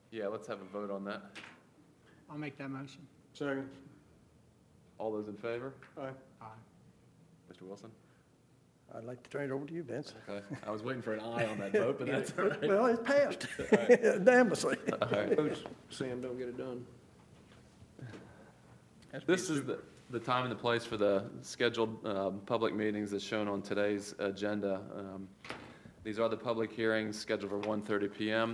Yeah, let's have a vote on that. I'll make that motion. Second. All those in favor? Aye. Aye. Mr. Wilson? I'd like to turn it over to you, Vince. Okay. I was waiting for an aye on that vote, but that's all right. Well, it's passed. All Unanimously. right. Coach Sam, don't get it done. This is the time and the place for the scheduled public meetings as shown on today's agenda. These are the public hearings scheduled for 1:30 p.m.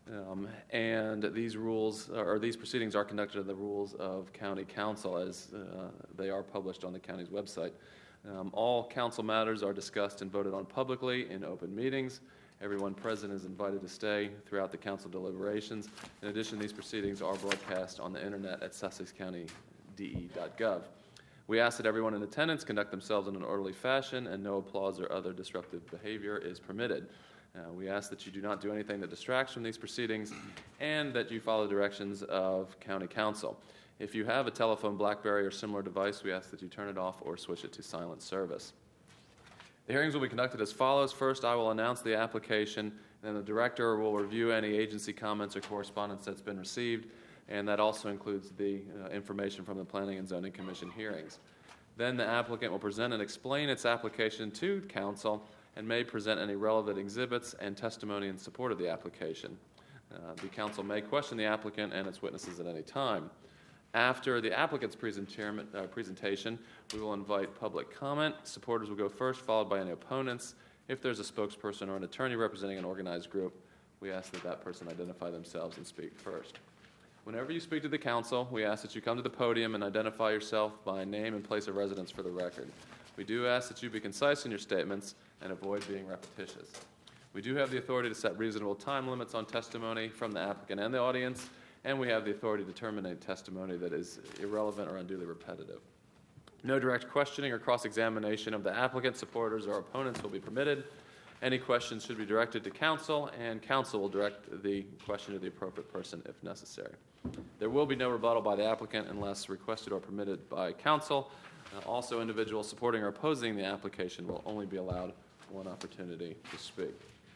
And these rules, or these proceedings are conducted in the rules of County Council as they are published on the county's website. All council matters are discussed and voted on publicly in open meetings. Everyone present is invited to stay throughout the council deliberations. In addition, these proceedings are broadcast on the internet at sussexcountyde.gov. We ask that everyone in attendance conduct themselves in an orderly fashion and no applause or other disruptive behavior is permitted. We ask that you do not do anything that distracts from these proceedings and that you follow the directions of County Council. If you have a telephone, BlackBerry, or similar device, we ask that you turn it off or switch it to silent service. The hearings will be conducted as follows. First, I will announce the application, and then the director will review any agency comments or correspondence that's been received, and that also includes the information from the Planning and Zoning Commission hearings. Then the applicant will present and explain its application to council and may present any relevant exhibits and testimony in support of the application. The council may question the applicant and its witnesses at any time. After the applicant's presentation, we will invite public comment. Supporters will go first, followed by any opponents. If there's a spokesperson or an attorney representing an organized group, we ask that that person identify themselves and speak first. Whenever you speak to the council, we ask that you come to the podium and identify yourself by name and place of residence for the record. We do ask that you be concise in your statements and avoid being repetitious. We do have the authority to set reasonable time limits on testimony from the applicant and the audience, and we have the authority to terminate testimony that is irrelevant or unduly repetitive. No direct questioning or cross-examination of the applicant, supporters, or opponents will be permitted. Any questions should be directed to council, and council will direct the question to the appropriate person if necessary. There will be no rebuttal by the applicant unless requested or permitted by council. Also, individuals supporting or opposing the application will only be allowed one opportunity to speak.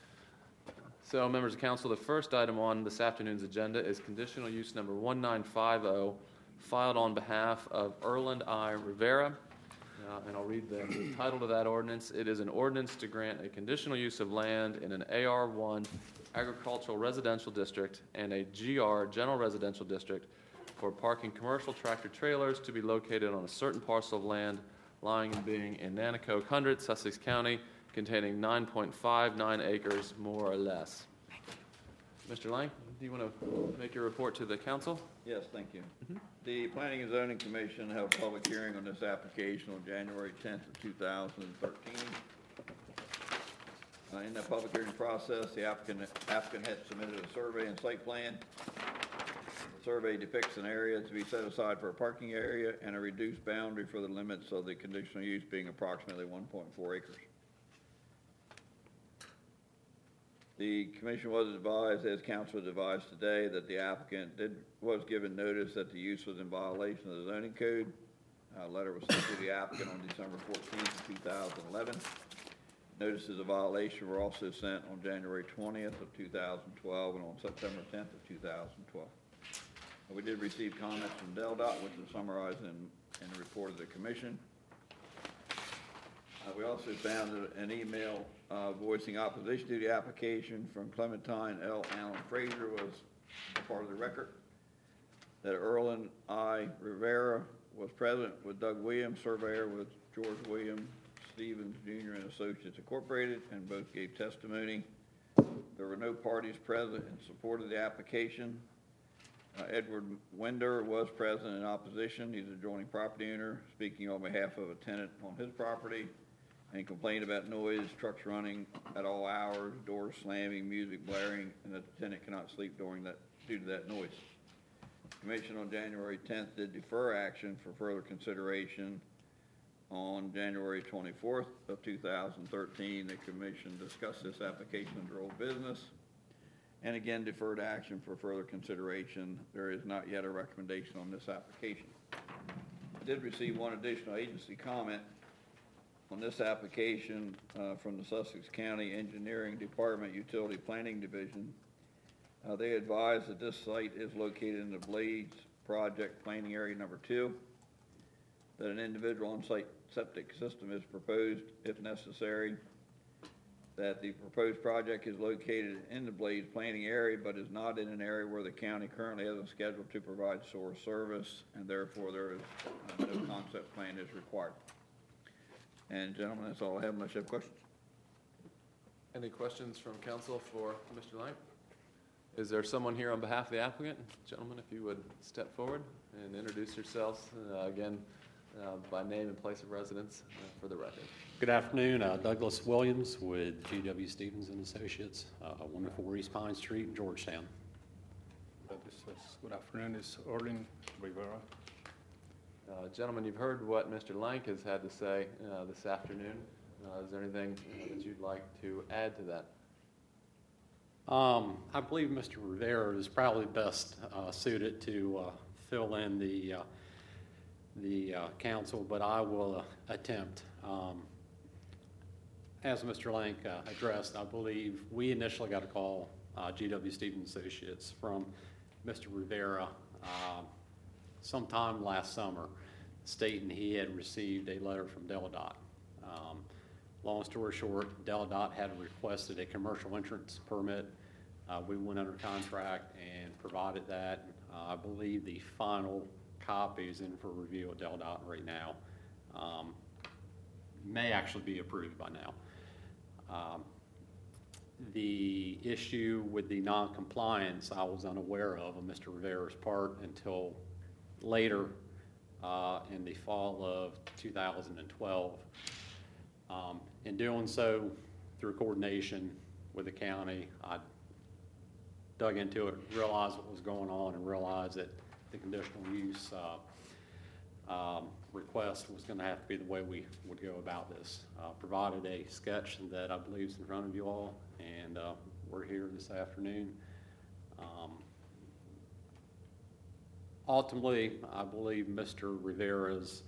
So, members of council, the first item on this afternoon's agenda is conditional use number 1950, filed on behalf of Erland I. Rivera. And I'll read the title to that ordinance. It is an ordinance to grant a conditional use of land in an AR1 agricultural residential district and a GR general residential district for parking commercial tractor trailers to be located on a certain parcel of land lying and being in Nanticoke 100, Sussex County, containing 9.59 acres, more or less. Mr. Lang, do you want to make your report to the council? Yes, thank you. The Planning and Zoning Commission held a public hearing on this application on January 10th of 2013. In the public hearing process, the applicant had submitted a survey and site plan. The survey depicts an area to be set aside for a parking area and a reduced boundary for the limits of the conditional use being approximately 1.4 acres. The commission was advised, as council was advised today, that the applicant was given notice that the use was in violation of the zoning code. A letter was sent to the applicant on December 14th, 2011. Notices of violation were also sent on January 20th of 2012 and on September 10th of 2012. We did receive comments from DelDOT, which is summarized in the report of the commission. We also found an email voicing opposition to the application from Clementine L. Allen Frazier was a part of the record. That Erland I. Rivera was present with Doug Williams, surveyor with George Williams, Stevens Jr. and Associates Incorporated, and both gave testimony. There were no parties present in support of the application. Edward Winder was present in opposition. He's a adjoining property owner, speaking on behalf of a tenant on his property, and complained about noise, trucks running at all hours, doors slamming, music blaring, and that the tenant cannot sleep due to that noise. The commission on January 10th did defer action for further consideration. On January 24th of 2013, the commission discussed this application under old business and again deferred action for further consideration. There is not yet a recommendation on this application. I did receive one additional agency comment on this application from the Sussex County Engineering Department Utility Planning Division. They advise that this site is located in the Blades Project Planning Area Number 2, that an individual on-site septic system is proposed if necessary, that the proposed project is located in the Blades planning area but is not in an area where the county currently has a schedule to provide sewer service, and therefore there is no concept plan is required. And gentlemen, that's all I have unless you have questions. Any questions from council for Mr. Lang? Is there someone here on behalf of the applicant? Gentlemen, if you would step forward and introduce yourselves again by name and place of residence for the record. Good afternoon, Douglas Williams with GW Stevens and Associates, 104 East Pine Street in Georgetown. Good afternoon, it's Erling Rivera. Gentlemen, you've heard what Mr. Lank has had to say this afternoon. Is there anything that you'd like to add to that? I believe Mr. Rivera is probably best suited to fill in the council, but I will attempt. As Mr. Lank addressed, I believe we initially got a call, GW Stevens Associates, from Mr. Rivera sometime last summer, stating he had received a letter from Deladot. Long story short, Deladot had requested a commercial entrance permit. We went under contract and provided that. I believe the final copy is in for review at Deladot right now. May actually be approved by now. The issue with the non-compliance I was unaware of on Mr. Rivera's part until later in the fall of 2012. In doing so, through coordination with the county, I dug into it, realized what was going on, and realized that the conditional use request was going to have to be the way we would go about this. Provided a sketch that I believe is in front of you all, and we're here this afternoon. Ultimately, I believe Mr. Rivera's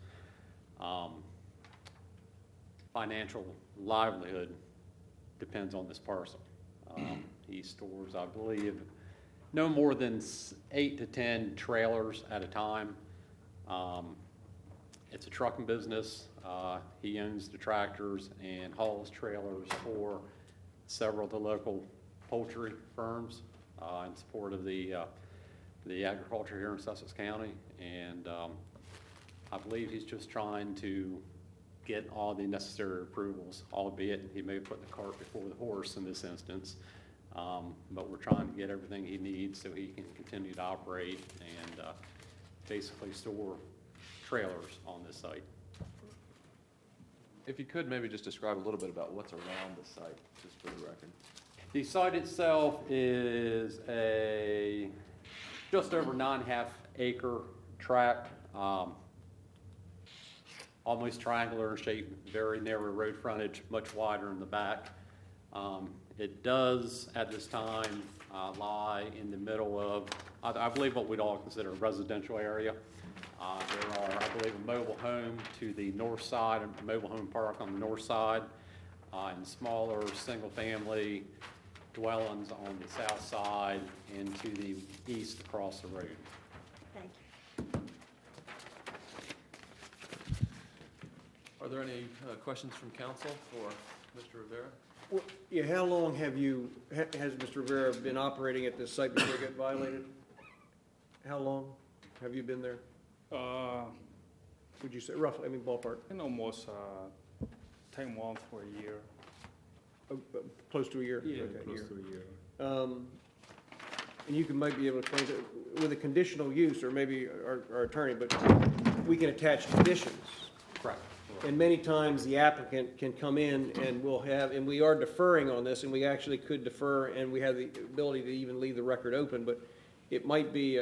financial livelihood depends on this parcel. He stores, I believe, no more than 8 to 10 trailers at a time. It's a trucking business. He owns the tractors and hauls trailers for several of the local poultry firms in support of the agriculture here in Sussex County. And I believe he's just trying to get all the necessary approvals, albeit he may have put the cart before the horse in this instance. But we're trying to get everything he needs so he can continue to operate and basically store trailers on this site. If you could maybe just describe a little bit about what's around the site, just for the record. The site itself is a just over 9.5 acre tract, almost triangular in shape, very narrow road frontage, much wider in the back. It does, at this time, lie in the middle of, I believe, what we'd all consider a residential area. There are, I believe, a mobile home to the north side, a mobile home park on the north side, and smaller single-family dwellings on the south side and to the east across the road. Thank you. Are there any questions from council for Mr. Rivera? Well, yeah, how long has Mr. Rivera been operating at this site before it got violated? How long have you been there? Would you say roughly, I mean ballpark? In almost 10 months or a year. Close to a year? Yeah, Okay, close to a year. And you can maybe be able to explain with a conditional use, or maybe our attorney, but we can attach conditions. Correct. And many times the applicant can come in and and we are deferring on this, and we actually could defer, and we have the ability to even leave the record open, but it might be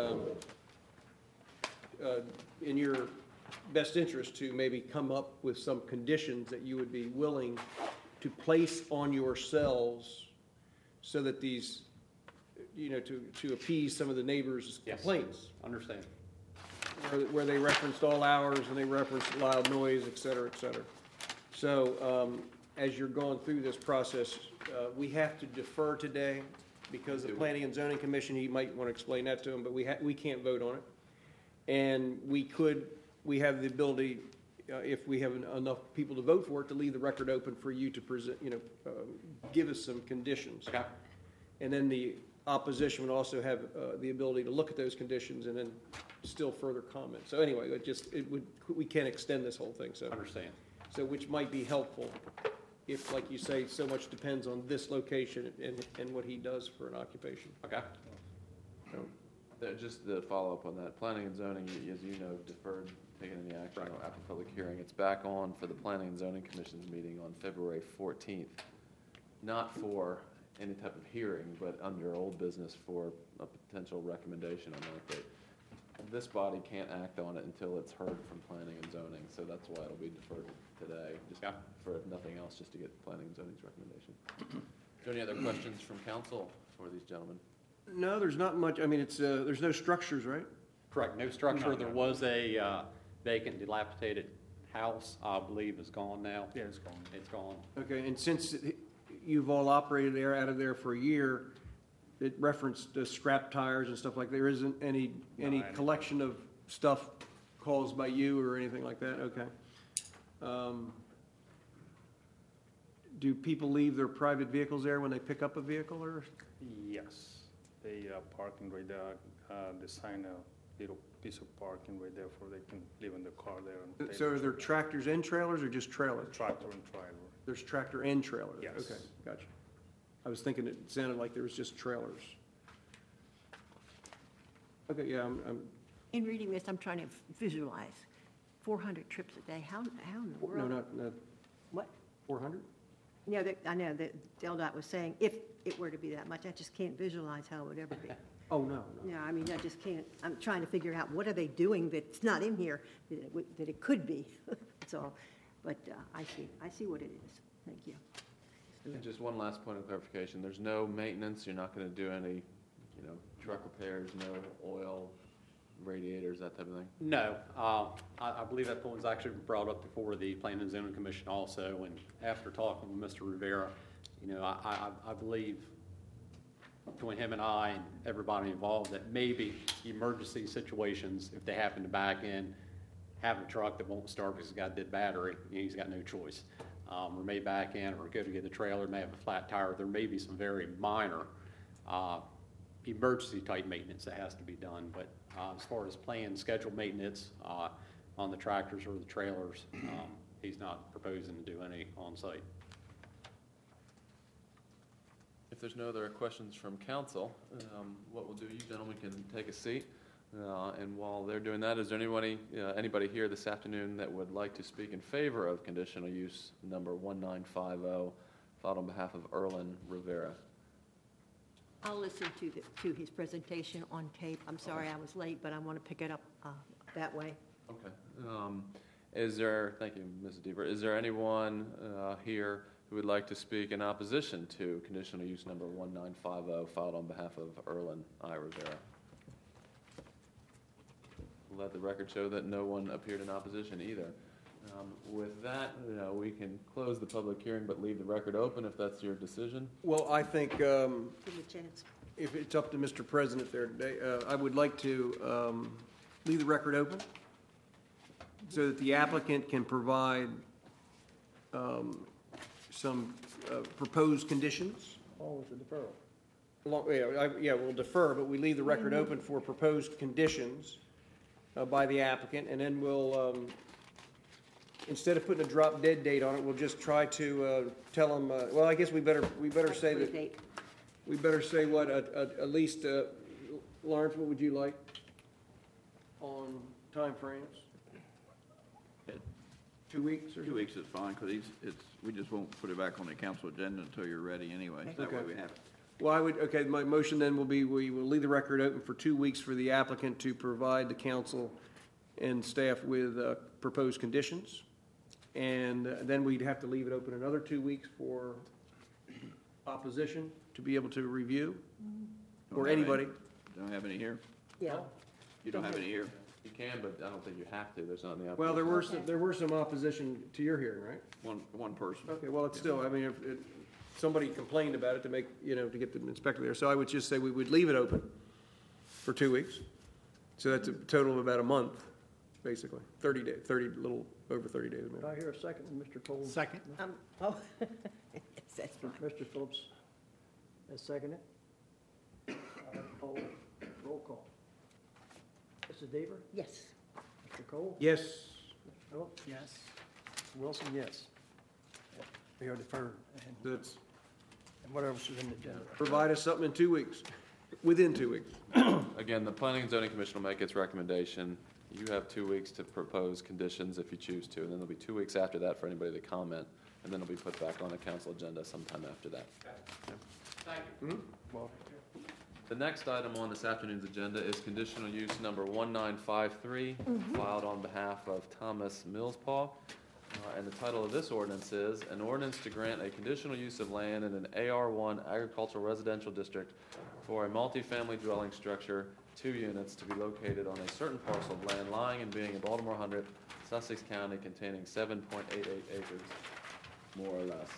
in your best interest to maybe come up with some conditions that you would be willing to place on yourselves so that these, to appease some of the neighbors' complaints. Understand. Where they referenced all hours and they referenced loud noise, et cetera, et cetera. So as you're going through this process, we have to defer today because the Planning and Zoning Commission, he might want to explain that to him, but we can't vote on it. And we have the ability, if we have enough people to vote for it, to leave the record open for you to present, give us some conditions. Okay. And then the opposition would also have the ability to look at those conditions and then still further comment. So anyway, we can't extend this whole thing, so. Understand. So which might be helpful if, like you say, so much depends on this location and what he does for an occupation. Okay. So, Just to follow up on that, planning and zoning, as you know, deferred taking any action after public hearing. It's back on for the Planning and Zoning Commission's meeting on February 14th. Not for any type of hearing, but under old business for a potential recommendation on that date. This body can't act on it until it's heard from planning and zoning, so that's why it'll be deferred today, just for if nothing else, just to get planning and zoning's recommendation. Is there any other questions from council for these gentlemen? no, there's not much, I mean, there's no structures, right? Correct, no structure. No, There no. was a vacant, dilapidated house, I believe is gone now. Yeah, it's gone. It's gone. Okay, and since you've all operated out of there for a year, it referenced scrap tires and stuff like that. There isn't any any. collection of stuff caused by you or anything like that? Okay. Do people leave their private vehicles there when they pick up a vehicle, or? Yes, they parking right there, design a little piece of parking right there for they can live in the car there. And So are there tractors and trailers or just trailers? Tractor and trailer. There's tractor and trailer? Yes. Okay, gotcha. I was thinking it sounded like there was just trailers. Okay, yeah, I'm, In reading this, I'm trying to visualize 400 trips a day. How in the no, world? not What? 400? No, I know that DelDOT was saying if it were to be that much, I just can't visualize how it would ever be. Oh, no, no. Yeah, I mean, I just can't, I'm trying to figure out what are they doing that's not in here that it could be, that's all. But I see what it is. Thank you. And just one last point of clarification, there's no maintenance, you're not gonna do any, truck repairs, no oil, radiators, that type of thing? No, I believe that point was actually brought up before the Planning and Zoning Commission also, and after talking with Mr. Rivera, I believe between him and I and everybody involved that maybe emergency situations, if they happen to back in, have a truck that won't start because it's got a dead battery, he's got no choice. Or may back in or go to get the trailer, may have a flat tire. There may be some very minor emergency type maintenance that has to be done, but as far as planned scheduled maintenance on the tractors or the trailers, he's not proposing to do any on site. If there's no other questions from council, what we'll do, you gentlemen can take a seat. And while they're doing that, is there anybody here this afternoon that would like to speak in favor of conditional use number 1950, filed on behalf of Erlen Rivera? I'll listen to his presentation on tape. I'm sorry I was late, but I want to pick it up that way. Okay. Thank you, Mrs. Deaver. Is there anyone here who would like to speak in opposition to conditional use number 1950, filed on behalf of Erlen I. Rivera? Let the record show that no one appeared in opposition either. With that, we can close the public hearing, but leave the record open if that's your decision. Well, I think Give him a chance. if it's up to Mr. President there today, I would like to leave the record open so that the applicant can provide some proposed conditions. Oh, it's a deferral. We'll defer, but we leave the record open for proposed conditions by the applicant, and then we'll, instead of putting a drop dead date on it, we'll just try to tell them, well, I guess we better say that, Date. we better say what, at least, Lawrence, what would you like on timeframes? 2 weeks or 2 weeks is fine, because we just won't put it back on the council agenda until you're ready anyway. That way Okay. we have it. Well, my motion then will be, we will leave the record open for 2 weeks for the applicant to provide the council and staff with proposed conditions. And then we'd have to leave it open another 2 weeks for opposition to be able to review, or anybody. Don't have any here? Yeah. You don't have any here? You can, but I don't think you have to. There's not in the Well, application. there were some opposition to your hearing, right? One person. Okay, well, it's still, I mean, somebody complained about it to make, to get the inspector there. So I would just say we would leave it open for 2 weeks. So that's a total of about a month, basically, 30 days, little over 30 days. Did I hear a second, Mr. Cole? Second. Oh, yes, that's fine. Mr. Phillips has seconded. Poll, roll call. Mrs. Deaver? Yes. Mr. Cole? Yes, Mr. Phillips? Yes. Mr. Wilson, yes. We are deferred. that's, And what else is in the agenda? provide us something in 2 weeks, within 2 weeks. Again, the Planning and Zoning Commission will make its recommendation. You have 2 weeks to propose conditions if you choose to, and then there'll be 2 weeks after that for anybody to comment, and then it'll be put back on a council agenda sometime after that. Well, The next item on this afternoon's agenda is conditional use number 1953, filed on behalf of Thomas Millspaw. And the title of this ordinance is, an ordinance to grant a conditional use of land in an AR1 agricultural residential district for a multifamily dwelling structure, 2 units, to be located on a certain parcel of land lying and being in Baltimore Hundred, Sussex County, containing 7.88 acres, more or less.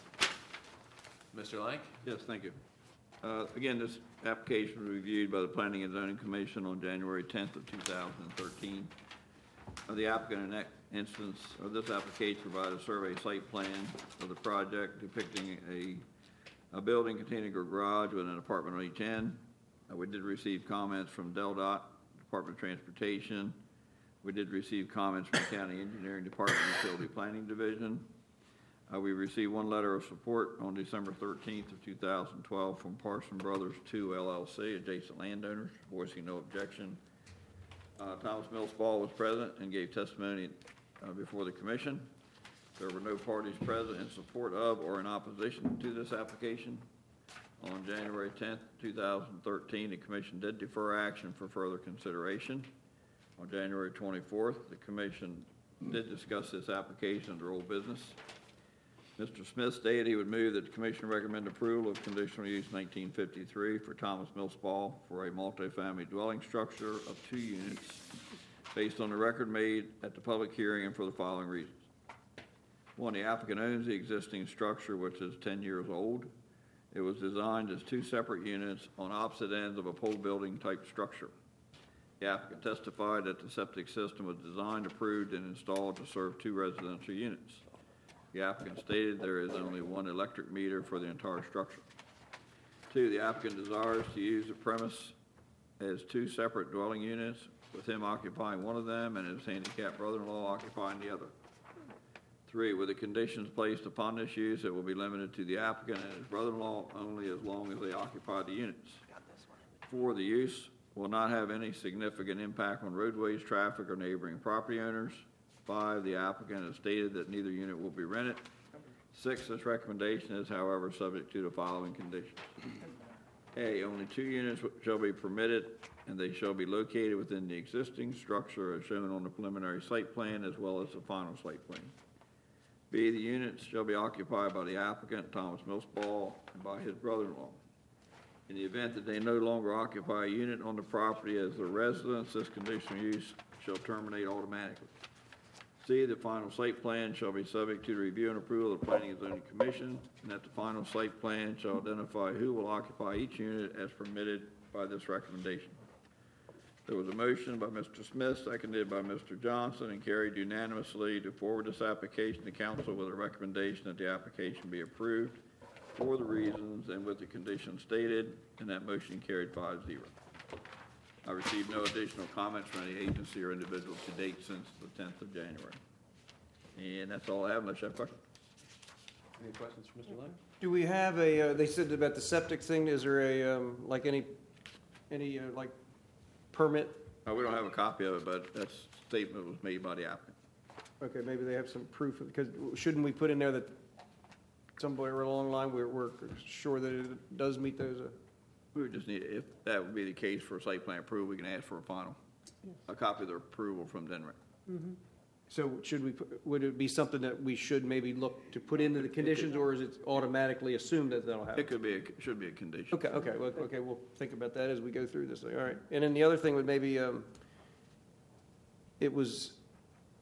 Mr. Lank? Yes, thank you. Again, this application was reviewed by the Planning and Zoning Commission on January 10th of 2013. The applicant in that instance, or this application provided a survey site plan of the project depicting a building containing a garage with an apartment on each end. We did receive comments from DelDOT, Department of Transportation. We did receive comments from the County Engineering Department, Utility Planning Division. We received one letter of support on December 13th of 2012 from Parson Brothers 2 LLC, adjacent landowners, voicing no objection. Thomas Millspaw was present and gave testimony before the commission. There were no parties present in support of or in opposition to this application. On January 10th, 2013, the commission did defer action for further consideration. On January 24th, the commission did discuss this application under old business. Mr. Smith stated he would move that the commission recommend approval of conditional use 1953 for Thomas Millspaw for a multifamily dwelling structure of 2 units based on the record made at the public hearing and for the following reasons. 1, the applicant owns the existing structure, which is 10 years old. It was designed as 2 separate units on opposite ends of a pole building type structure. The applicant testified that the septic system was designed, approved, and installed to serve 2 residential units. The applicant stated there is only 1 electric meter for the entire structure. 2, the applicant desires to use the premise as 2 separate dwelling units, with him occupying one of them and his handicapped brother-in-law occupying the other. 3, with the conditions placed upon this use, it will be limited to the applicant and his brother-in-law only as long as they occupy the units. 4, the use will not have any significant impact on roadways, traffic, or neighboring property owners. 5, the applicant has stated that neither unit will be rented. 6, this recommendation is, however, subject to the following conditions. A, only 2 units shall be permitted, and they shall be located within the existing structure as shown on the preliminary site plan as well as the final site plan. B, the units shall be occupied by the applicant, Thomas Millspaw, and by his brother-in-law. In the event that they no longer occupy a unit on the property as their residence, this conditional use shall terminate automatically. C, the final site plan shall be subject to the review and approval of the Planning and Zoning Commission, and that the final site plan shall identify who will occupy each unit as permitted by this recommendation. There was a motion by Mr. Smith, seconded by Mr. Johnson, and carried unanimously to forward this application to council with a recommendation that the application be approved for the reasons and with the conditions stated, and that motion carried 5-0. I received no additional comments from any agency or individual to date since the 10th of January. And that's all I have unless you have questions. Any questions for Mr. Lang? Do we have they said about the septic thing, is there like any permit? We don't have a copy of it, but that statement was made by the applicant. Okay, maybe they have some proof, because shouldn't we put in there that somewhere along the line we're sure that it does meet those? We would just need, if that would be the case for site plan approval, we can ask for a copy of the approval from DNREC. So would it be something that we should maybe look to put into the conditions, or is it automatically assumed that that'll happen? It could be, should be a condition. Okay, we'll think about that as we go through this thing, all right. And then the other thing would maybe,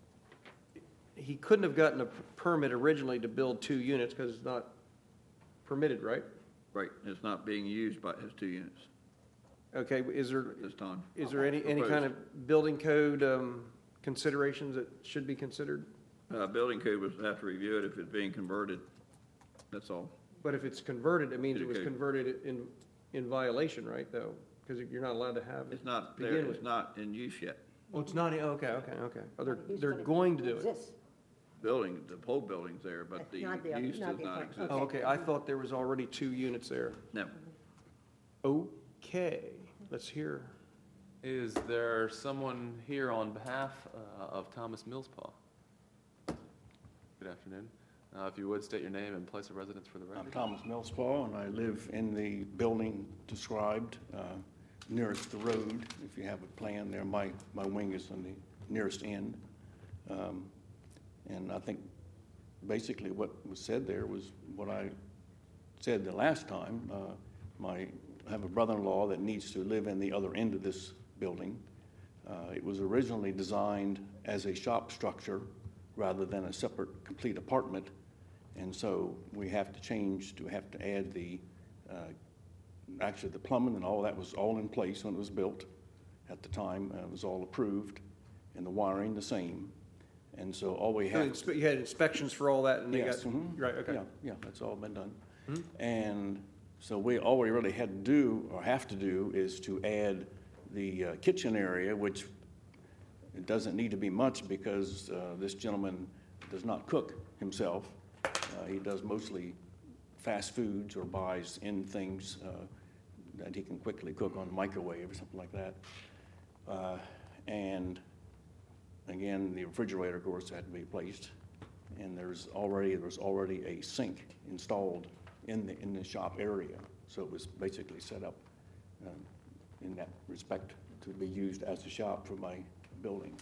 he couldn't have gotten a permit originally to build 2 units because it's not permitted, right? Right, it's not being used by his 2 units Okay, is there, at this time. any kind Proposed. of building code considerations that should be considered? Building code would have to review it if it's being converted, that's all. But if it's converted, it means it was Okay. converted in violation, right, though? Because you're not allowed to have it. It's not to there, begin it's with. not in use yet. Oh, it's not, okay. Oh, He's they're gonna going to do it. exist. Building, the whole building's there, but the Not the- use not does the not apartment. exist. Oh, okay, I thought there was already 2 units there. No. Okay, let's hear. Is there someone here on behalf of Thomas Millspaw? Good afternoon. If you would, state your name and place of residence for the I'm record. Thomas Millspaw, and I live in the building described nearest the road. If you have a plan there, my wing is on the nearest end. And I think basically what was said there was what I said the last time. I have a brother-in-law that needs to live in the other end of this building. It was originally designed as a shop structure rather than a separate, complete apartment. And so we have to add actually the plumbing and all that was all in place when it was built at the time. It was all approved, and the wiring the same. And so all we have. You had inspections for all that, and they got, Yes, right, okay. Yeah, that's all been done. And so all we really had to do, or have to do, is to add the kitchen area, which it doesn't need to be much because this gentleman does not cook himself. He does mostly fast foods or buys in things that he can quickly cook on the microwave or something like that. And again, the refrigerator, of course, had to be placed. And there was already a sink installed in the shop area. So it was basically set up in that respect to be used as a shop for my building.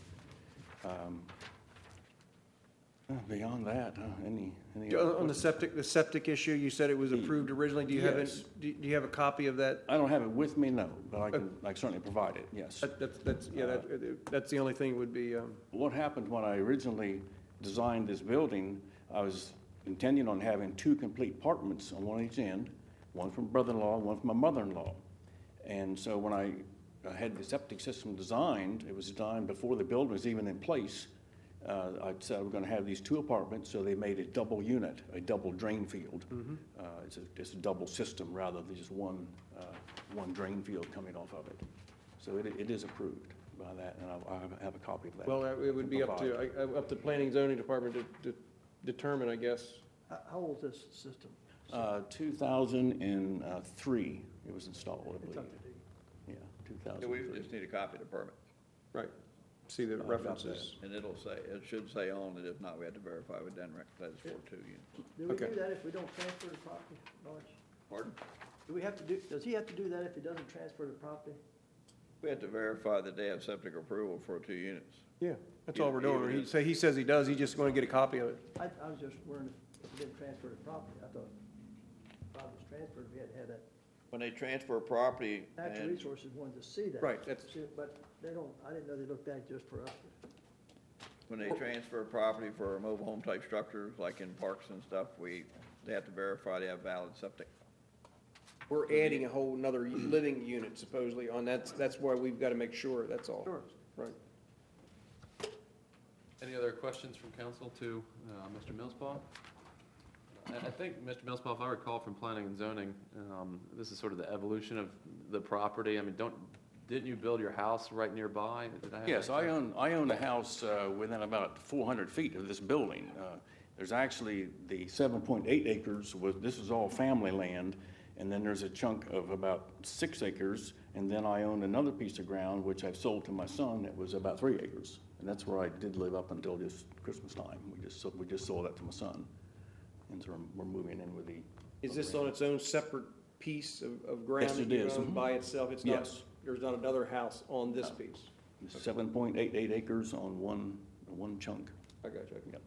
Beyond that, any other On the septic issue, you said it was approved originally. Do you have Yes. do you have a copy of that? I don't have it with me, no, but I can certainly provide it, yes. That's the only thing would be, What happened when I originally designed this building, I was intending on having 2 complete apartments on one each end, one from brother-in-law, one from my mother-in-law. And so when I had the septic system designed, it was designed before the building was even in place. I said we're going to have these 2 apartments, so they made a double unit, a double drain field. It's a double system rather than just one drain field coming off of it. So it is approved by that, and I have a copy of that. well, it would be up to Planning and Zoning Department to determine, I guess. How old is this system? 2003 it was installed, I It's believe. up to date. Yeah, So we 2003. just need a copy of the permit, Right. See the got references. and it should say on it, if not, we have to verify with Denrick that it's for 2 units. Do we Okay. do that if we don't transfer the property, Marge? Pardon? Does he have to do that if he doesn't transfer the property? We have to verify that they have septic approval for 2 units. Yeah, that's all we're Even doing. if- He says he does, he's just going to get a copy of it. I was just wondering if he didn't transfer the property. I thought if the property was transferred, we had to have that. When they transfer property, Natural and Resources wanted to see that. Right, that's- But they don't, I didn't know they looked at it just for us. when they transfer property for mobile home type structures, like in parks and stuff, they have to verify they have valid septic. We're adding a whole another living unit supposedly on that. That's why we've got to make sure, that's all. Sure. Right. Any other questions from council to Mr. Millspaw? I think, Mr. Millspaw, if I recall from planning and zoning, this is sort of the evolution of the property. I mean, didn't you build your house right nearby? Did I have Yes, that I correct? own a house within about 400 feet of this building. There's actually the 7.8 acres, this is all family land, and then there's a chunk of about 6 acres, and then I own another piece of ground, which I've sold to my son, that was about 3 acres. And that's where I did live up until just Christmas time. We just sold that to my son. And so we're moving in with the. Is this on its own separate piece of ground? Yes, it that you is. own by itself? It's not, Yes. there's not another house on this piece? 7.88 acres on one chunk. I got you. Yep.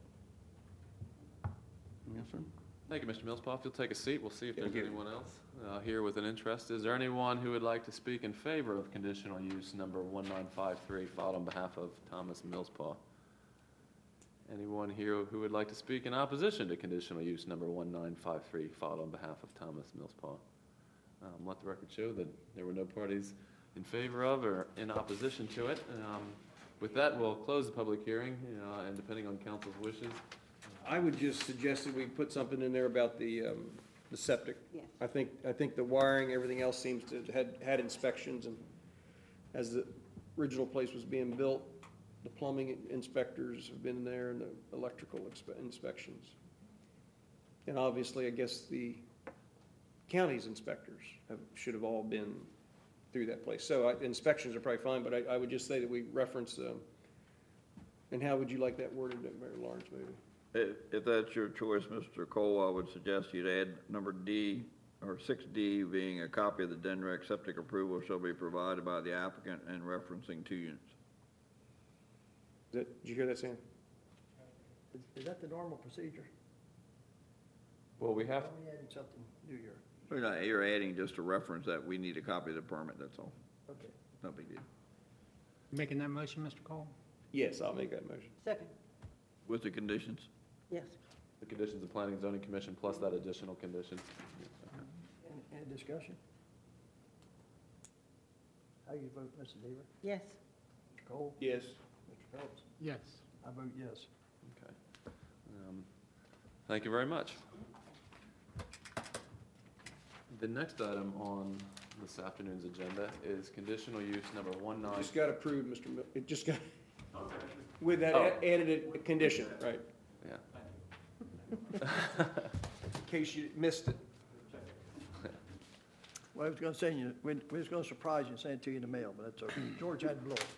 Yes, sir. Thank you, Mr. Millspaw. If you'll take a seat, we'll see if there's Thank you. anyone else here with an interest. Is there anyone who would like to speak in favor of conditional use number 1953, filed on behalf of Thomas Millspaw? Anyone here who would like to speak in opposition to conditional use number 1953 filed on behalf of Thomas Millspaw? Let the record show that there were no parties in favor of or in opposition to it. With that, we'll close the public hearing, and depending on council's wishes. I would just suggest that we put something in there about the septic. Yes. I think the wiring, everything else seems to had inspections, and as the original place was being built, the plumbing inspectors have been there and the electrical inspections. And obviously, I guess the county's inspectors should have all been through that place. So inspections are probably fine, but I would just say that we reference, and how would you like that worded, Mayor Lawrence, maybe? If that's your choice, Mr. Cole, I would suggest you'd add number D, or 6D, being a copy of the DENREC septic approval shall be provided by the applicant and referencing 2 units. Did you hear that, Sam? Is that the normal procedure? Well, we have, Are we adding something new here? You're adding just a reference that we need a copy of the permit, that's all. Okay. No big deal. Making that motion, Mr. Cole? Yes, I'll make that motion. Second, With the conditions? yes. the conditions of Planning and Zoning Commission plus that additional condition. Any discussion? How you vote, Mrs. Deaver? Yes. Mr. Cole? Yes. Mr. Phelps? Yes. I vote yes. Okay. Thank you very much. The next item on this afternoon's agenda is conditional use number 19. Just got approved, Mr. It just got, with that Oh. added a condition, right? Yeah. In case you missed it. Well, I was gonna say, we was gonna surprise you and send it to you in the mail, but that's okay. George had to blow it.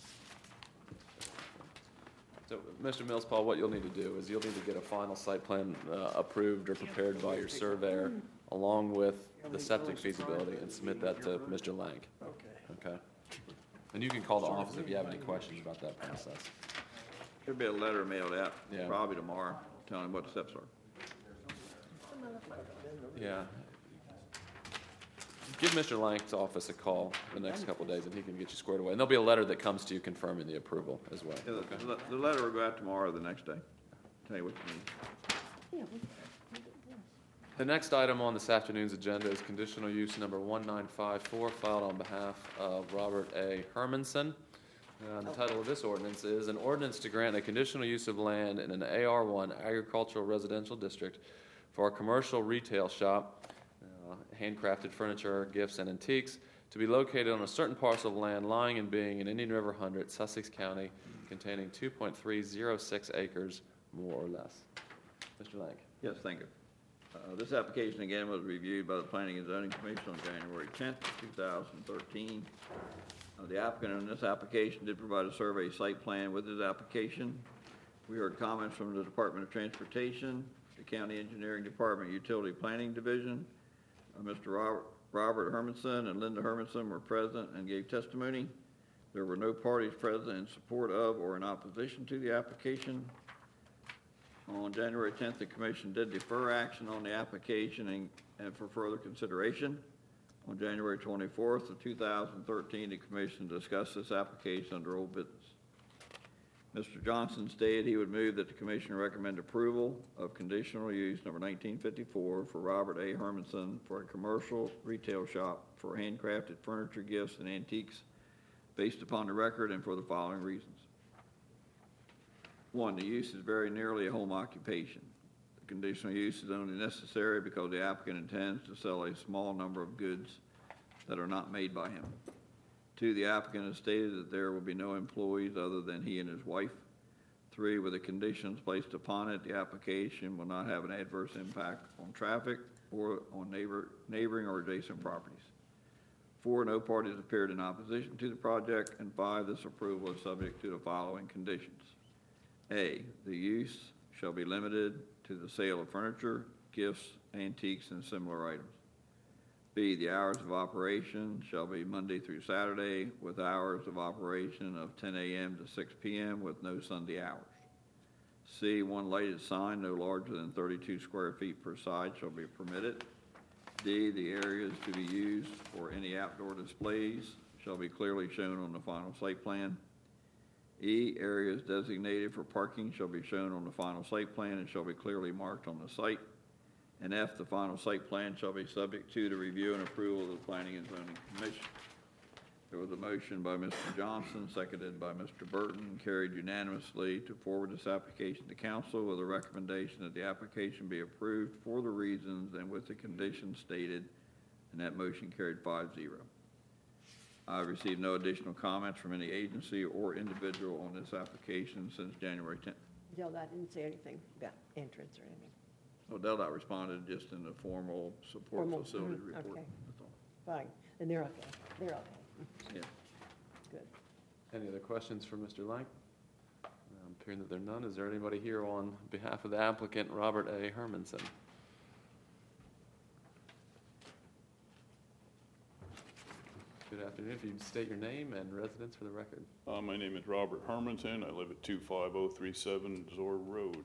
So, Mr. Millspaw, what you'll need to do is you'll need to get a final site plan approved or prepared by your surveyor, along with the septic feasibility, and submit that to Mr. Lang. Okay. Okay? And you can call the office if you have any questions about that process. There'll be a letter mailed out, Yeah. probably tomorrow, telling them what the steps are. Yeah. Give Mr. Lang's office a call the next couple of days, and he can get you squared away. And there'll be a letter that comes to you confirming the approval as well. Yeah, Okay? the letter will go out tomorrow or the next day. Tell you what you need. Yeah, The next item on this afternoon's agenda is conditional use number 1954, filed on behalf of Robert A. Hermanson. The title of this ordinance is an ordinance to grant a conditional use of land in an AR1 agricultural residential district for a commercial retail shop, handcrafted furniture, gifts, and antiques, to be located on a certain parcel of land lying and being in Indian River 100, Sussex County, containing 2.306 acres, more or less. Mr. Lang. Yes, thank you. This application again was reviewed by the Planning and Zoning Commission on January 10th, 2013. The applicant in this application did provide a survey site plan with his application. We heard comments from the Department of Transportation, the County Engineering Department Utility Planning Division. Mr. Robert Hermanson and Linda Hermanson were present and gave testimony. There were no parties present in support of or in opposition to the application. On January 10th, the commission did defer action on the application and for further consideration. On January 24th of 2013, the commission discussed this application under old business. Mr. Johnson stated he would move that the commission recommend approval of conditional use number 1954 for Robert A. Hermanson for a commercial retail shop for handcrafted furniture, gifts, and antiques based upon the record and for the following reasons. 1, the use is very nearly a home occupation. The conditional use is only necessary because the applicant intends to sell a small number of goods that are not made by him. 2, the applicant has stated that there will be no employees other than he and his wife. 3, with the conditions placed upon it, the application will not have an adverse impact on traffic or on neighboring or adjacent properties. 4, no parties appeared in opposition to the project. And 5, this approval is subject to the following conditions. A, the use shall be limited to the sale of furniture, gifts, antiques, and similar items. B, the hours of operation shall be Monday through Saturday with hours of operation of 10 a.m. to 6 p.m. with no Sunday hours. C, one lighted sign no larger than 32 square feet per side shall be permitted. D, the areas to be used for any outdoor displays shall be clearly shown on the final site plan. E, areas designated for parking shall be shown on the final site plan and shall be clearly marked on the site. And F, the final site plan shall be subject to the review and approval of the Planning and Zoning Commission. There was a motion by Mr. Johnson, seconded by Mr. Burton, carried unanimously to forward this application to council with a recommendation that the application be approved for the reasons and with the conditions stated, and that motion carried 5-0. I have received no additional comments from any agency or individual on this application since January 10th. Dell, I didn't say anything about entrance or anything. Well, DelDOT responded just in the formal support Formal, facilities report. okay. That's all. Fine, and they're okay. They're okay. Yeah. Good. Any other questions for Mr. Lang? Appearing that there are none, is there anybody here on behalf of the applicant, Robert A. Hermanson? Good afternoon. If you'd state your name and residence for the record. My name is Robert Hermanson. I live at 25037 Zor Road.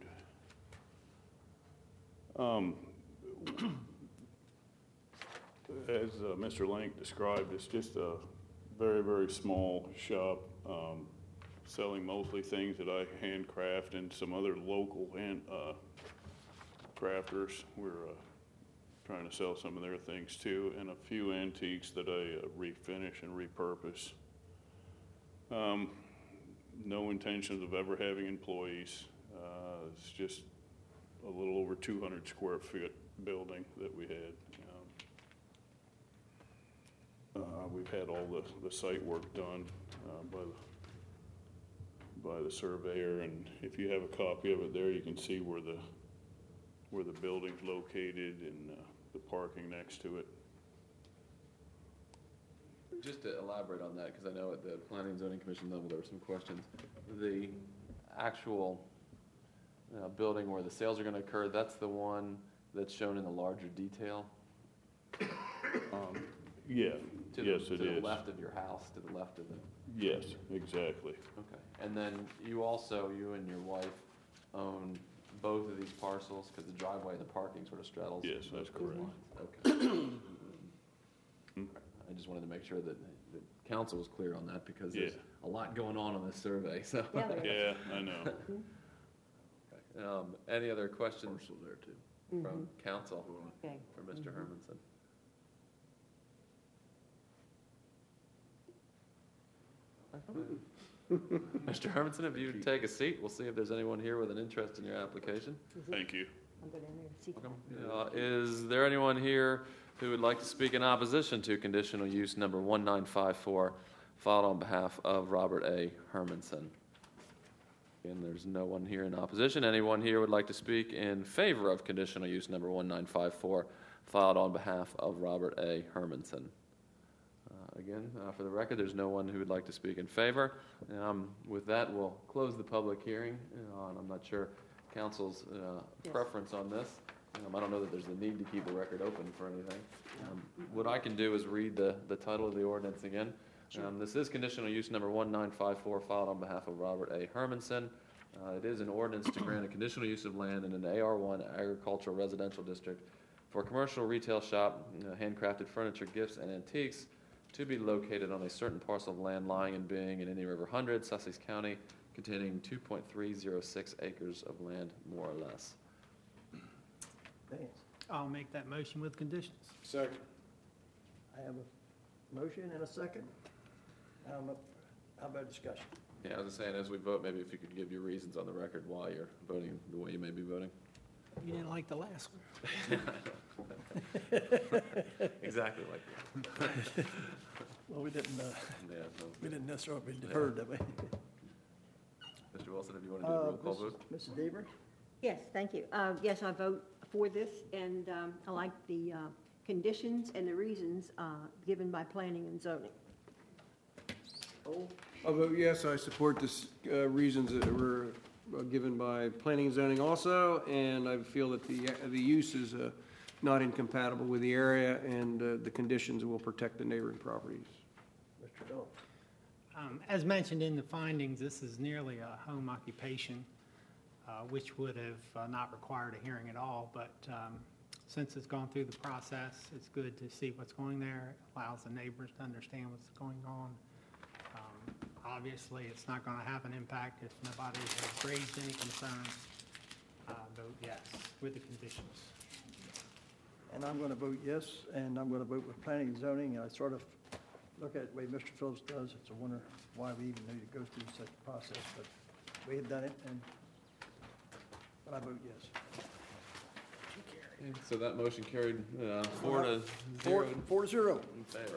As Mr. Lank described, it's just a very, very small shop, selling mostly things that I handcraft and some other local crafters. We're trying to sell some of their things too, and a few antiques that I refinish and repurpose. No intentions of ever having employees. It's just a little over 200 square foot building that we had. We've had all the site work done by the surveyor, and if you have a copy of it there, you can see where the building's located and the parking next to it. Just to elaborate on that, because I know at the Planning and Zoning Commission level there were some questions. The actual building where the sales are going to occur, that's the one that's shown in the larger detail? Yeah, yes, it is. To the left of your house, to the left of the... Yes, exactly. Okay. And then you and your wife own both of these parcels, because the driveway and the parking sort of straddles? Yes, that's correct. Okay. I just wanted to make sure that the council was clear on that, because there's a lot going on this survey, so. Yeah, there is. Yeah, I know. Okay. Any other questions there too. from council Okay. for Mr. Hermanson? Mr. Hermanson, if you take a seat, we'll see if there's anyone here with an interest in your application. Thank you. I'll go down there and see. Welcome. Is there anyone here who would like to speak in opposition to conditional use number 1954, filed on behalf of Robert A. Hermanson? Again, there's no one here in opposition. Anyone here would like to speak in favor of conditional use number 1954, filed on behalf of Robert A. Hermanson? Again, for the record, there's no one who would like to speak in favor. With that, we'll close the public hearing. And I'm not sure council's preference on this. I don't know that there's a need to keep the record open for anything. What I can do is read the title of the ordinance again. Sure. This is conditional use number 1954, filed on behalf of Robert A. Hermanson. It is an ordinance to grant a conditional use of land in an AR1 agricultural residential district for a commercial retail shop, handcrafted furniture, gifts, and antiques to be located on a certain parcel of land lying and being in Indian River 100, Sussex County, containing 2.306 acres of land, more or less. Thanks. I'll make that motion with conditions. Second. I have a motion and a second. How about discussion? Yeah, I was just saying, as we vote, maybe if you could give your reasons on the record why you're voting the way you may be voting. You didn't like the last one. Exactly like that. Well, we didn't necessarily deferred that way. Mr. Wilson, if you want to do a roll call vote. Mrs. Deaver? Yes, thank you. Yes, I vote for this, and I like the conditions and the reasons given by planning and zoning. I'll vote yes. I support the reasons that were given by planning and zoning also, and I feel that the use is not incompatible with the area, and the conditions will protect the neighboring properties. Mr. Dole? As mentioned in the findings, this is nearly a home occupation, which would have not required a hearing at all, but since it's gone through the process, it's good to see what's going there. It allows the neighbors to understand what's going on. obviously, it's not going to have an impact if nobody has raised any concerns. Vote yes with the conditions. And I'm going to vote yes, and I'm going to vote with planning and zoning. I sort of look at it the way Mr. Phillips does. It's a wonder why we even need to go through such a process, but we have done it, but I vote yes. Okay, so that motion carried 4-0 4-0. in favor.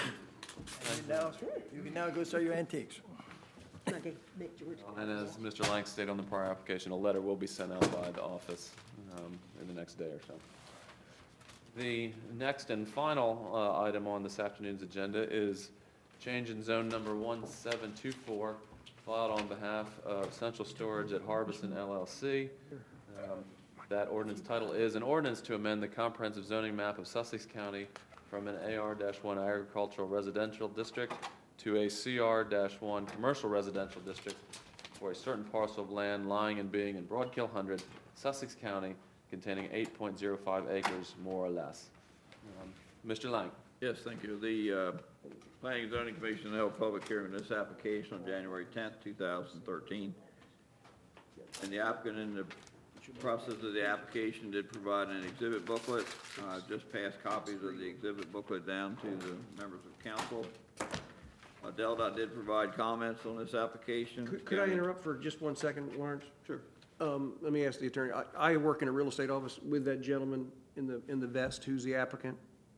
You can now go sell your antiques. Okay, make George. And as Mr. Lang stated on the prior application, a letter will be sent out by the office in the next day or so. The next and final item on this afternoon's agenda is change in zone number 1724, filed on behalf of Central Storage at Harbison LLC. That ordinance title is an ordinance to amend the comprehensive zoning map of Sussex County from an AR-1 agricultural residential district to a CR-1 commercial residential district for a certain parcel of land lying and being in Broadkill 100, Sussex County, containing 8.05 acres, more or less. Mr. Lang. Yes, thank you. The Planning and Zoning Commission held a public hearing on this application on January 10th, 2013. And the applicant in the process of the application did provide an exhibit booklet. Just passed copies of the exhibit booklet down to the members of council. DelDOT did provide comments on this application. Could I interrupt for just 1 second, Lawrence? Sure. Let me ask the attorney. I work in a real estate office with that gentleman in the vest who's the applicant.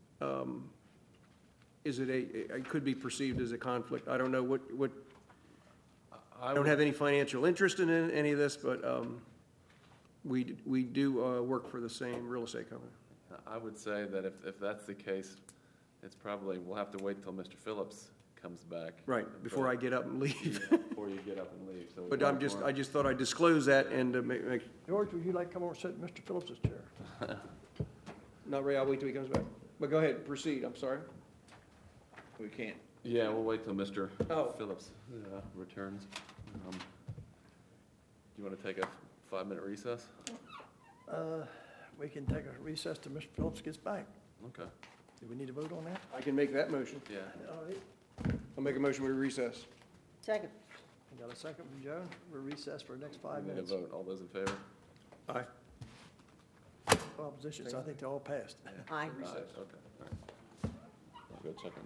Is it it could be perceived as a conflict? I don't know what, I don't have any financial interest in any of this, but we do work for the same real estate company. I would say that if that's the case, it's probably, we'll have to wait till Mr. Phillips comes back. Right, before I get up and leave. Yeah, before you get up and leave. So But I just thought I'd disclose that and make, George, would you like to come over and sit in Mr. Phillips' chair? not Ray, I'll wait till he comes back. But go ahead, proceed, I'm sorry. We can't. Yeah, we'll wait till Mr. Oh. Phillips returns. Do you want to take a 5-minute recess? We can take a recess till Mr. Phillips gets back. Okay. Do we need to vote on that? I can make that motion. Yeah. All right. I'll make a motion we recess. Second. We got a second from Joe. We're recessed for the next 5 We need a minutes. vote. All those in favor? Aye. Opposition, so I think they all passed. Aye. Okay, all right. I'll go check on